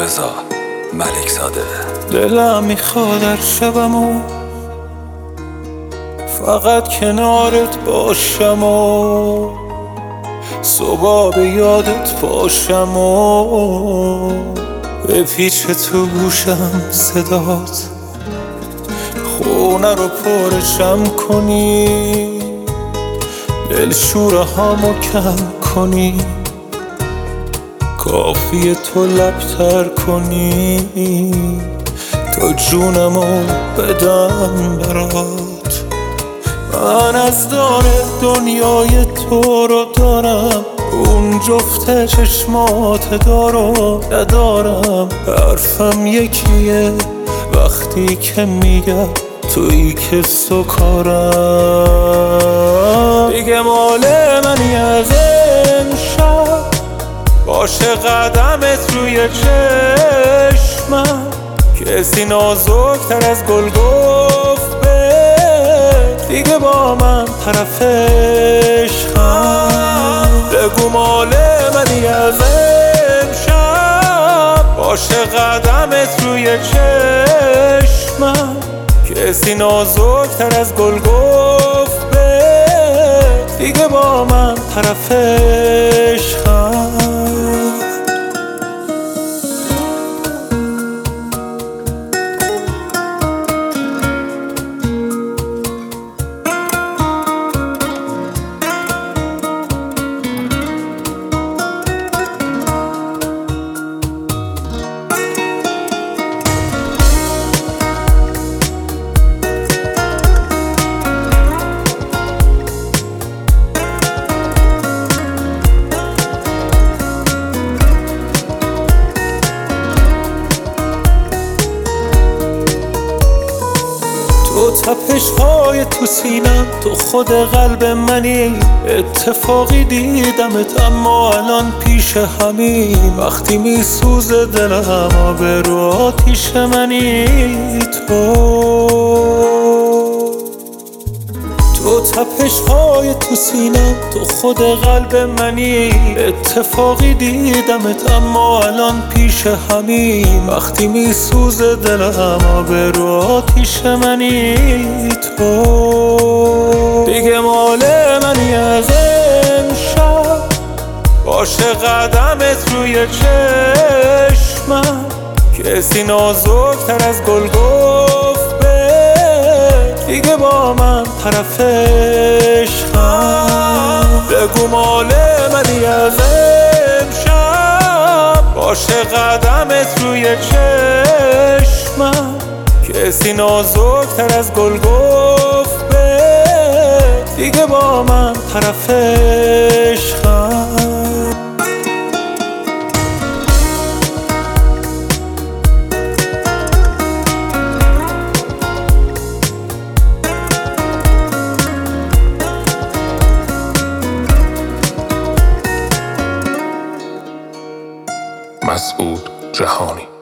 رضا ملکزاده. دلم میخواد در شبمو فقط کنارت باشم و صبح به یادت باشم و به پیچ تو گوشم صدات خونه رو پرشم کنی، دلشوره هامو کم کنی، کافیه تو لبتر کنی تا جونمو بدم برات. من از دار دنیای تو رو دارم، اون جفت چشمات دارو ندارم. حرفم یکیه وقتی که میگم تویی که سکارم. دیگه مال منی از امشب، باشه قدمت روی چشمم. کسی نازکتر از گل گفت به دیگه با من طرف عشقم. بگو مال منی از امشب، باشه قدمت روی چشمم. کسی نازکتر از گل گفت به دیگه با من طرف عشقم. تو تپش‌های تو سینم، تو خود قلب منی. اتفاقی دیدمت اما الان پیش همین. وقتی میسوزه دلم آب رو آتیش منی. تو تپش‌های تو سینم، تو خود قلب منی. اتفاقی دیدمت اما الان پیش همین. وقتی میسوزه دلم آب رو آتیش منی. تو دیگه مال منی از امشب، باشه قدمت روی چشمم. کسی نازکتر از گل گفت به دیگه با من طرف عشقم. بگو مال منی از امشب، باشه قدمت روی چشمم. کسی نازکتر از گل گفت به دیگه با من طرف عشقم. مسعود جهانی.